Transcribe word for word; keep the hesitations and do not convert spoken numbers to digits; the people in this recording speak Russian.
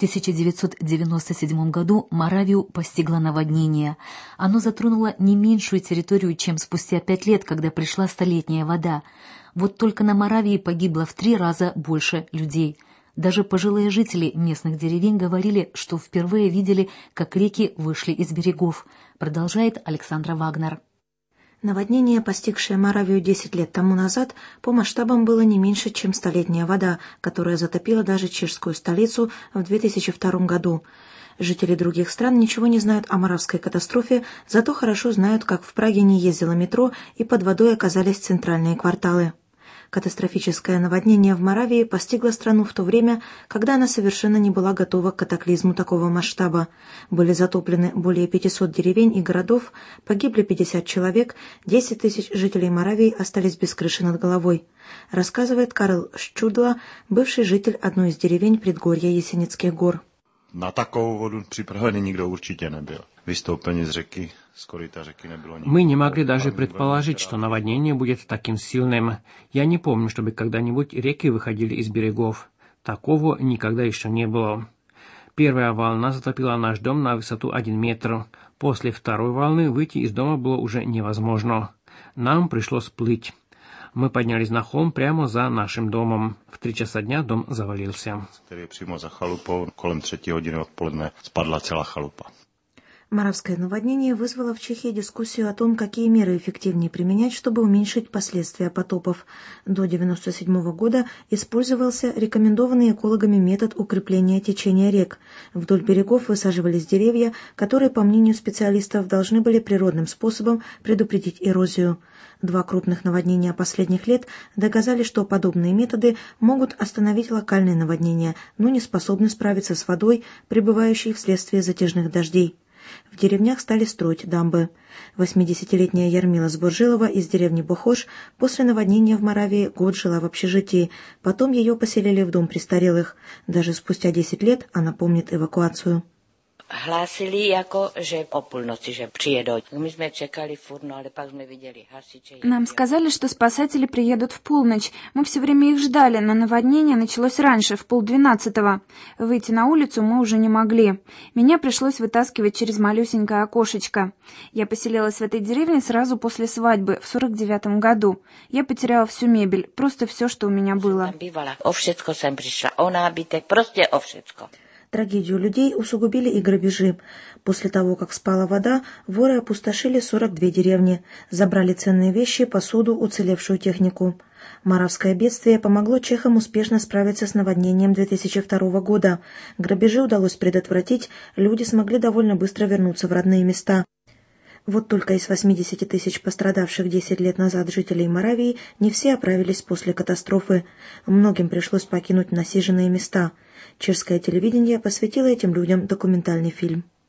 тысяча девятьсот девяносто седьмом году Моравию постигло наводнение. Оно затронуло не меньшую территорию, чем спустя пять лет, когда пришла столетняя вода. Вот только на Моравии погибло в три раза больше людей. Даже пожилые жители местных деревень говорили, что впервые видели, как реки вышли из берегов, продолжает Александра Вагнер. Наводнение, постигшее Моравию десять лет тому назад, по масштабам было не меньше, чем столетняя вода, которая затопила даже чешскую столицу в две тысячи втором году. Жители других стран ничего не знают о моравской катастрофе, зато хорошо знают, как в Праге не ездило метро и под водой оказались центральные кварталы. Катастрофическое наводнение в Моравии постигло страну в то время, когда она совершенно не была готова к катаклизму такого масштаба. Были затоплены более пятисот деревень и городов, погибли пятьдесят человек, десять тысяч жителей Моравии остались без крыши над головой, рассказывает Карл Шчудла, бывший житель одной из деревень предгорья Есеницких гор. Na takovou vodu připravený nikdo určitě nebyl. Vystoupení z řeky, z koryta řeky nebylo nikdo. Мы не могли даже предположить, что наводнение будет таким сильным. Я не помню, чтобы когда-нибудь реки выходили из берегов. Такого никогда еще не было. Первая волна затопила наш дом на высоту один метр. После второй волны выйти из дома было уже невозможно. Нам пришлось плыть. Мы поднялись на холм прямо за нашим домом. В три часа дня дом завалился. Прямо за халупой, колem третьей годины odpoledne spadla celá chalupa. Моравское наводнение вызвало в Чехии дискуссию о том, какие меры эффективнее применять, чтобы уменьшить последствия потопов. До девяносто седьмого года использовался рекомендованный экологами метод укрепления течения рек. Вдоль берегов высаживались деревья, которые, по мнению специалистов, должны были природным способом предупредить эрозию. Два крупных наводнения последних лет доказали, что подобные методы могут остановить локальные наводнения, но не способны справиться с водой, прибывающей вследствие затяжных дождей. В деревнях стали строить дамбы. восьмидесятилетняя Ярмила Сборжилова из деревни Бохош после наводнения в Моравии год жила в общежитии. Потом ее поселили в дом престарелых. Даже спустя десять лет она помнит эвакуацию. Hlásili jako, že o půlnoci, že přijedou. My jsme čekali furt, no ale pak jsme viděli hasiče. Нам сказали, что спасатели приедут в полночь. Мы все время их ждали, но наводнение началось раньше, в полдвенадцатого. Выйти на улицу мы уже не могли. Меня пришлось вытаскивать через малюсенькое окошечко. Я поселилась в этой деревне сразу после свадьбы, в сорок девятом году. Я потеряла всю мебель, просто все, что у меня было. О všecko jsem přišla, o nábytek, prostě o všecko. Трагедию людей усугубили и грабежи. После того, как спала вода, воры опустошили сорок две деревни, забрали ценные вещи, посуду, уцелевшую технику. Моравское бедствие помогло чехам успешно справиться с наводнением две тысячи второго года. Грабежи удалось предотвратить, люди смогли довольно быстро вернуться в родные места. Вот только из восьмидесяти тысяч пострадавших десять лет назад жителей Моравии не все оправились после катастрофы. Многим пришлось покинуть насиженные места. Чешское телевидение посвятило этим людям документальный фильм.